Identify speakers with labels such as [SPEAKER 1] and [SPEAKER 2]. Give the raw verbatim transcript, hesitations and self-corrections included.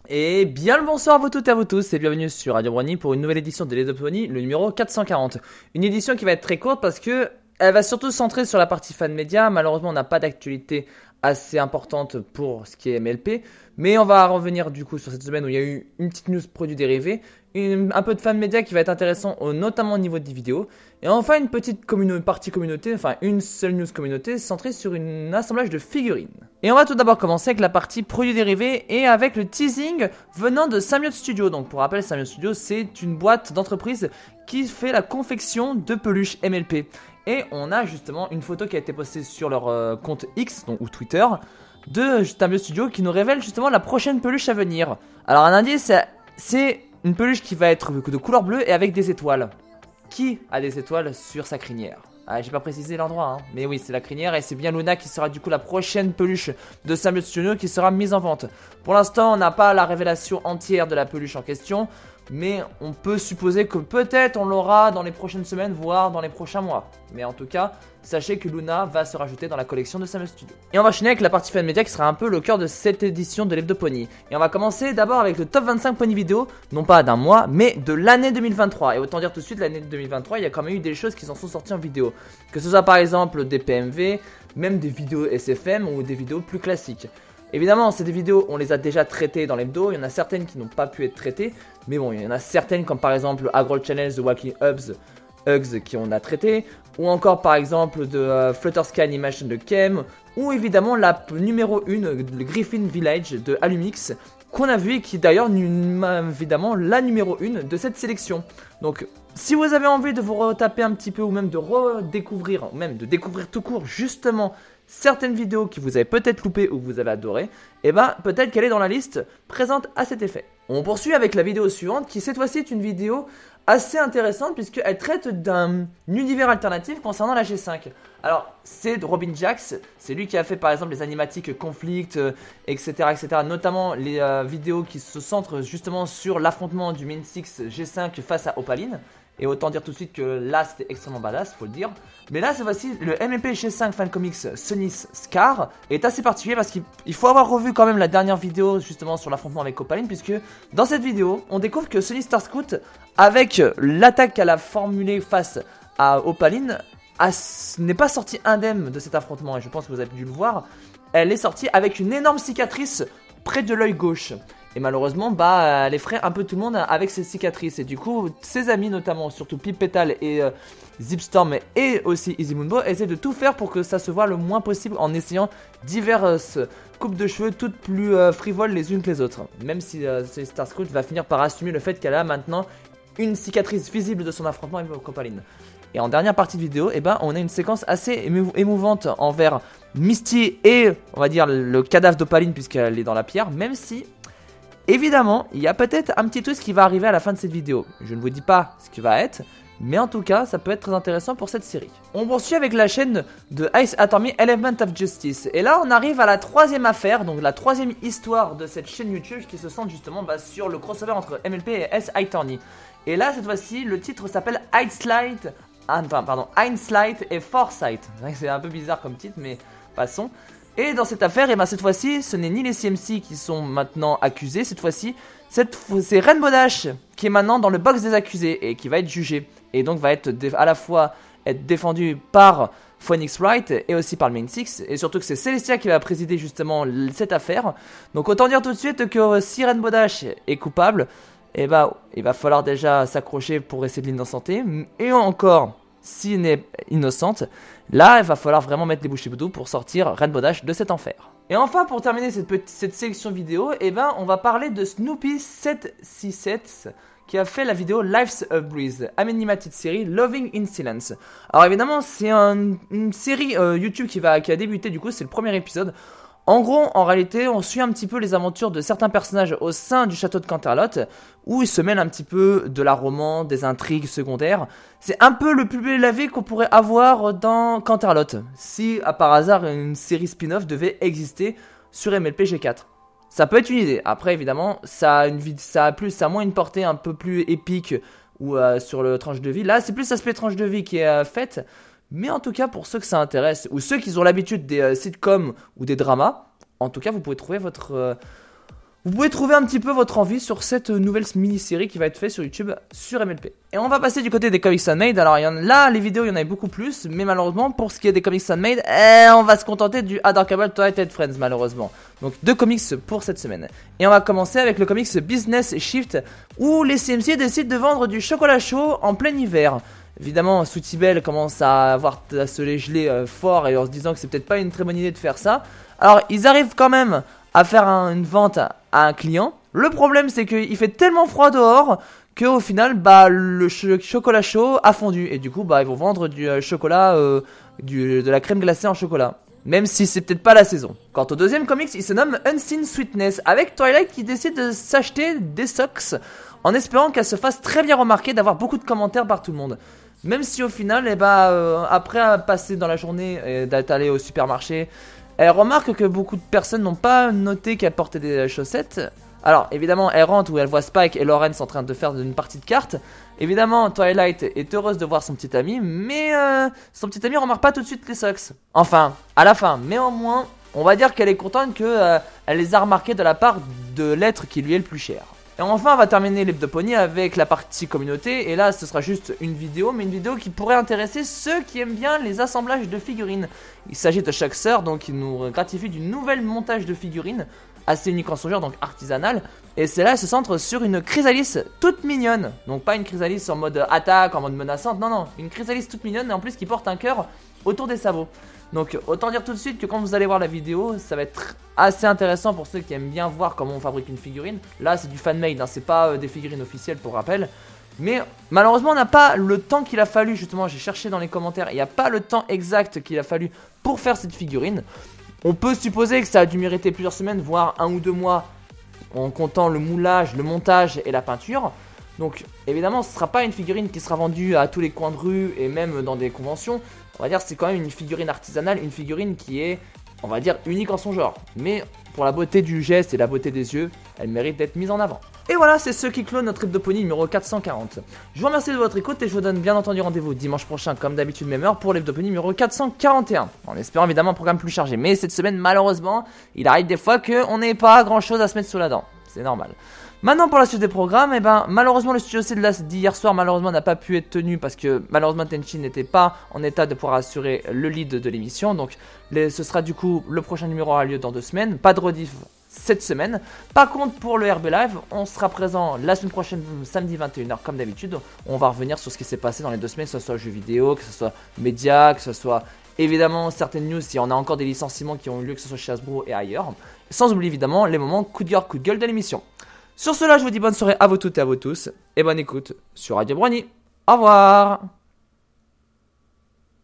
[SPEAKER 1] Et bien le bonsoir à vous toutes et à vous tous et bienvenue sur Radio Brony pour une nouvelle édition de Let's Pony, le numéro quatre cent quarante. Une édition qui va être très courte parce que elle va surtout se centrer sur la partie fan média. Malheureusement, on n'a pas d'actualité assez importante pour ce qui est M L P, mais on va revenir du coup sur cette semaine où il y a eu une petite news produit dérivée, une, un peu de fan média qui va être intéressant au, notamment au niveau des vidéos, et enfin une petite communo- partie communauté, enfin une seule news communauté centrée sur un assemblage de figurines. Et on va tout d'abord commencer avec la partie produit dérivé et avec le teasing venant de Samyot Studio. Donc pour rappel, Samyot Studio c'est une boîte d'entreprise qui fait la confection de peluches M L P. Et on a justement une photo qui a été postée sur leur euh, compte X, donc, ou Twitter, de Samyot Studio qui nous révèle justement la prochaine peluche à venir. Alors un indice, c'est une peluche qui va être de couleur bleue et avec des étoiles. Qui a des étoiles sur sa crinière? Ah, j'ai pas précisé l'endroit, hein. Mais oui, c'est la crinière et c'est bien Luna qui sera du coup la prochaine peluche de Samyot Studio qui sera mise en vente. Pour l'instant, on n'a pas la révélation entière de la peluche en question, mais on peut supposer que peut-être on l'aura dans les prochaines semaines, voire dans les prochains mois. Mais en tout cas, sachez que Luna va se rajouter dans la collection de Samyot Studio. Et on va enchaîner avec la partie fan média qui sera un peu le cœur de cette édition de l'Hebdo Pony. Et on va commencer d'abord avec le top vingt-cinq pony vidéo, non pas d'un mois, mais de l'année deux mille vingt-trois. Et autant dire tout de suite, l'année deux mille vingt-trois, il y a quand même eu des choses qui s'en sont sorties en vidéo. Que ce soit par exemple des P M V, même des vidéos S F M ou des vidéos plus classiques. Évidemment, ces vidéos, on les a déjà traitées dans l'hebdo, il y en a certaines qui n'ont pas pu être traitées, mais bon, il y en a certaines comme par exemple Agro Channel, The Walking Hubs, Hugs qui on a traité, ou encore par exemple de euh, Flutter Sky Animation de Kem, ou évidemment la p- numéro un, le Griffin Village de Alumix, qu'on a vu et qui est d'ailleurs nu- évidemment la numéro un de cette sélection. Donc si vous avez envie de vous retaper un petit peu ou même de redécouvrir, ou même de découvrir tout court justement certaines vidéos que vous avez peut-être loupées ou que vous avez adorées, et ben peut-être qu'elle est dans la liste présente à cet effet. On poursuit avec la vidéo suivante qui cette fois-ci est une vidéo assez intéressante puisqu'elle traite d'un univers alternatif concernant la G cinq. Alors c'est de Robin Jax, c'est lui qui a fait par exemple les animatiques Conflict, euh, et cetera et cetera. Notamment les euh, vidéos qui se centrent justement sur l'affrontement du Min six G cinq face à Opaline. Et autant dire tout de suite que là c'était extrêmement badass, faut le dire. Mais là cette fois-ci, le M M P G cinq Fan Comics Sunny's Scar est assez particulier parce qu'il faut avoir revu quand même la dernière vidéo justement sur l'affrontement avec Opaline, puisque dans cette vidéo, on découvre que Sunny Star Scout, avec l'attaque qu'elle a formulée face à Opaline, n'est pas sortie indemne de cet affrontement. Et je pense que vous avez dû le voir, elle est sortie avec une énorme cicatrice près de l'œil gauche. Et malheureusement, bah, elle effraie un peu tout le monde avec ses cicatrices. Et du coup, ses amis, notamment, surtout Pip Petal et euh, Zipstorm et aussi Easy Moonbo, essaient de tout faire pour que ça se voit le moins possible en essayant diverses coupes de cheveux toutes plus euh, frivoles les unes que les autres. Même si euh, Star Scout va finir par assumer le fait qu'elle a maintenant une cicatrice visible de son affrontement avec Copaline. Et en dernière partie de vidéo, eh ben, on a une séquence assez émou- émouvante envers Misty et, on va dire, le cadavre d'Opaline puisqu'elle est dans la pierre, même si... évidemment, il y a peut-être un petit twist qui va arriver à la fin de cette vidéo. Je ne vous dis pas ce qui va être, mais en tout cas, ça peut être très intéressant pour cette série. On poursuit avec la chaîne de Ice Attorney Element of Justice. Et là, on arrive à la troisième affaire, donc la troisième histoire de cette chaîne YouTube qui se centre justement bah, sur le crossover entre M L P et S Attorney. Et là, cette fois-ci, le titre s'appelle Hindsight, enfin, pardon, Hindsight et Foresight. C'est un peu bizarre comme titre, mais passons. Et dans cette affaire, et ben cette fois-ci, ce n'est ni les C M C qui sont maintenant accusés, cette fois-ci, cette, c'est Rainbow Dash qui est maintenant dans le box des accusés et qui va être jugé. Et donc va être dé- à la fois être défendu par Phoenix Wright et aussi par le Main Six. Et surtout que c'est Celestia qui va présider justement l- cette affaire. Donc autant dire tout de suite que euh, si Rainbow Dash est coupable, et ben il va falloir déjà s'accrocher pour essayer de l'innocenter. Et encore, s'il est innocente, là, il va falloir vraiment mettre les bouchées doubles pour sortir Rainbow Dash de cet enfer. Et enfin, pour terminer cette, petite, cette sélection vidéo, eh ben, on va parler de Snoopy sept six sept qui a fait la vidéo Life's a Breeze, animated série Loving in Silence. Alors évidemment, c'est un, une série euh, YouTube qui, va, qui a débuté, du coup, c'est le premier épisode. En gros, en réalité, on suit un petit peu les aventures de certains personnages au sein du château de Canterlot, où ils se mêlent un petit peu de la romance, des intrigues secondaires. C'est un peu le plus lavé qu'on pourrait avoir dans Canterlot, si à par hasard une série spin-off devait exister sur M L P G quatre. Ça peut être une idée. Après, évidemment, ça a, une, ça a, plus, ça a moins une portée un peu plus épique ou euh, sur le tranche de vie. Là, c'est plus l'aspect tranche de vie qui est euh, faite. Mais en tout cas, pour ceux que ça intéresse, ou ceux qui ont l'habitude des euh, sitcoms ou des dramas, en tout cas, vous pouvez trouver votre, euh, vous pouvez trouver un petit peu votre envie sur cette nouvelle mini-série qui va être faite sur YouTube sur M L P. Et on va passer du côté des comics handmade. Alors il y en, là, les vidéos, il y en avait beaucoup plus, mais malheureusement, pour ce qui est des comics handmade, eh, on va se contenter du Adorkable Twilight Friends, malheureusement. Donc deux comics pour cette semaine. Et on va commencer avec le comics Business Shift, où les C M C décident de vendre du chocolat chaud en plein hiver. Évidemment, Soutibel commence à avoir à se les geler euh, fort et en se disant que c'est peut-être pas une très bonne idée de faire ça. Alors ils arrivent quand même à faire un, une vente à, à un client. Le problème, c'est qu'il fait tellement froid dehors qu'au final, bah, le ch chocolat chaud a fondu. Et du coup, bah, ils vont vendre du euh, chocolat, euh, du, de la crème glacée en chocolat. Même si c'est peut-être pas la saison. Quant au deuxième comics, il se nomme Unseen Sweetness, avec Twilight qui décide de s'acheter des socks en espérant qu'elle se fasse très bien remarquer, d'avoir beaucoup de commentaires par tout le monde. Même si au final, eh bah, euh, après passer dans la journée et d'être allé au supermarché, elle remarque que beaucoup de personnes n'ont pas noté qu'elle portait des chaussettes. Alors évidemment elle rentre où elle voit Spike et Lawrence en train de faire une partie de cartes. Évidemment Twilight est heureuse de voir son petit ami, mais euh, son petit ami remarque pas tout de suite les socks. Enfin, à la fin, mais au moins on va dire qu'elle est contente qu'elle euh, les a remarqués de la part de l'être qui lui est le plus cher. Et enfin on va terminer l'Hebdopony avec la partie communauté. Et là ce sera juste une vidéo, mais une vidéo qui pourrait intéresser ceux qui aiment bien les assemblages de figurines. Il s'agit de chaque sœur, donc il nous gratifie du nouvel montage de figurines assez unique en son genre, donc artisanal. Et celle-là elle se centre sur une chrysalis toute mignonne. Donc pas une chrysalis en mode attaque, en mode menaçante, non non, une chrysalis toute mignonne et en plus qui porte un cœur autour des sabots. Donc autant dire tout de suite que quand vous allez voir la vidéo, ça va être assez intéressant pour ceux qui aiment bien voir comment on fabrique une figurine. Là c'est du fan-made, hein, c'est pas euh, des figurines officielles pour rappel. Mais malheureusement on n'a pas le temps qu'il a fallu, justement j'ai cherché dans les commentaires, il n'y a pas le temps exact qu'il a fallu pour faire cette figurine. On peut supposer que ça a dû mériter plusieurs semaines, voire un ou deux mois, en comptant le moulage, le montage et la peinture. Donc évidemment ce ne sera pas une figurine qui sera vendue à tous les coins de rue et même dans des conventions. On va dire c'est quand même une figurine artisanale, une figurine qui est, on va dire, unique en son genre. Mais pour la beauté du geste et la beauté des yeux, elle mérite d'être mise en avant. Et voilà, c'est ce qui clôt notre Hebdopony numéro quatre cent quarante. Je vous remercie de votre écoute et je vous donne bien entendu rendez-vous dimanche prochain comme d'habitude même heure pour l'Hebdopony numéro quatre cent quarante et un. En espérant évidemment un programme plus chargé. Mais cette semaine malheureusement, il arrive des fois qu'on n'ait pas grand chose à se mettre sous la dent. C'est normal. Maintenant pour la suite des programmes, eh ben, malheureusement le studio C d'hier soir malheureusement n'a pas pu être tenu parce que malheureusement Tenchi n'était pas en état de pouvoir assurer le lead de l'émission. Donc les, ce sera du coup, le prochain numéro aura lieu dans deux semaines, pas de rediff cette semaine. Par contre pour le R B Live, on sera présent la semaine prochaine samedi vingt et une heures comme d'habitude. On va revenir sur ce qui s'est passé dans les deux semaines, que ce soit jeux vidéo, que ce soit médias, que ce soit évidemment certaines news si on a encore des licenciements qui ont eu lieu, que ce soit chez Hasbro et ailleurs. Sans oublier évidemment les moments coup de gueule, coup de gueule de l'émission. Sur cela, je vous dis bonne soirée à vous toutes et à vous tous, et bonne écoute sur Radio Brony. Au revoir.